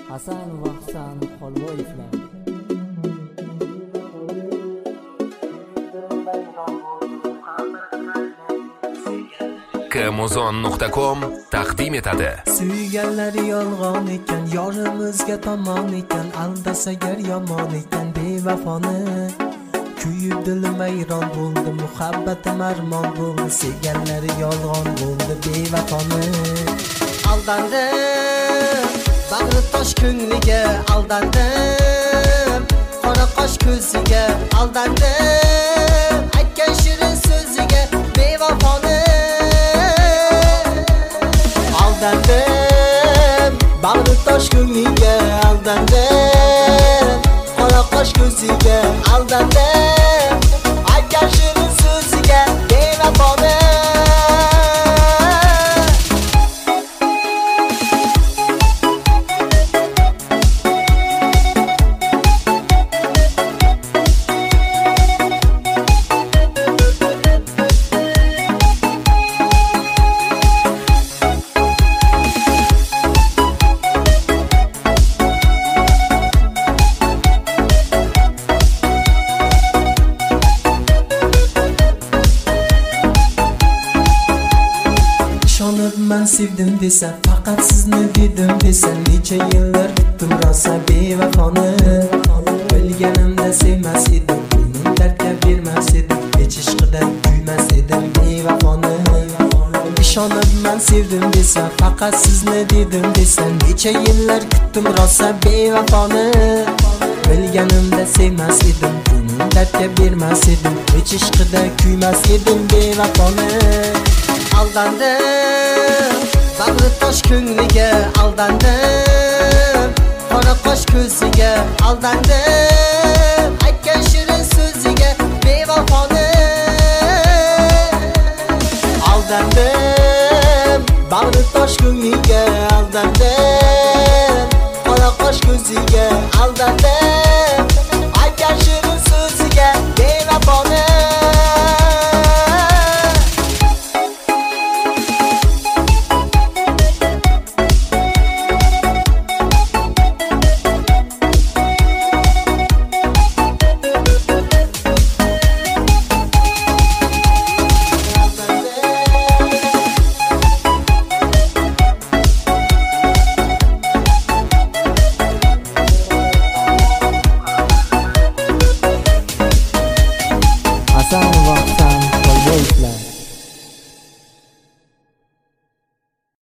Hasan va Husan Xolboyevlar. Kmozon.com taqdim etadi. Suyganlari yolg'on ekan, yorimizga tomon ekan, aldasa gar yomon ekan bevafoni. Kuyib dilim ayron bo'ldi, muhabbatim armon bo'ldi, sevganlari yolg'on bo'ldi bevafoni. Aldandim, bag'ri tosh ko'ngliga aldandim, qora qosh ko'ziga aldandim, aytgan shirin so'ziga bevafoni. Aldandim, bag'ri tosh ko'ngliga aldandim, qora qosh ko'ziga aldandim, aytgan shirin so'ziga bevafoni. Ben sevdim desa, faqat sizni dedim desa, necha yillar kutdim rosa bevafoni. Bilganimda sevmas edim, ko'nglim dardga bermas edim, hech ishqidan kuymas edim bevafoni. Ishonib men sevdim desa, faqat sizni dedim desa, necha yillar kutdim rosa bevafoni. Bilganimda sevmas edim, ko'nglim dardga bermas edim, hech ishqidan kuymas edim bevafoni. Aldandim, bag'ri tosh ko'ngliga aldandim, qora qosh ko'ziga aldandim, aytgan shirin so'ziga bevafoni. Aldandim, bag'ri tosh ko'ngliga aldandim,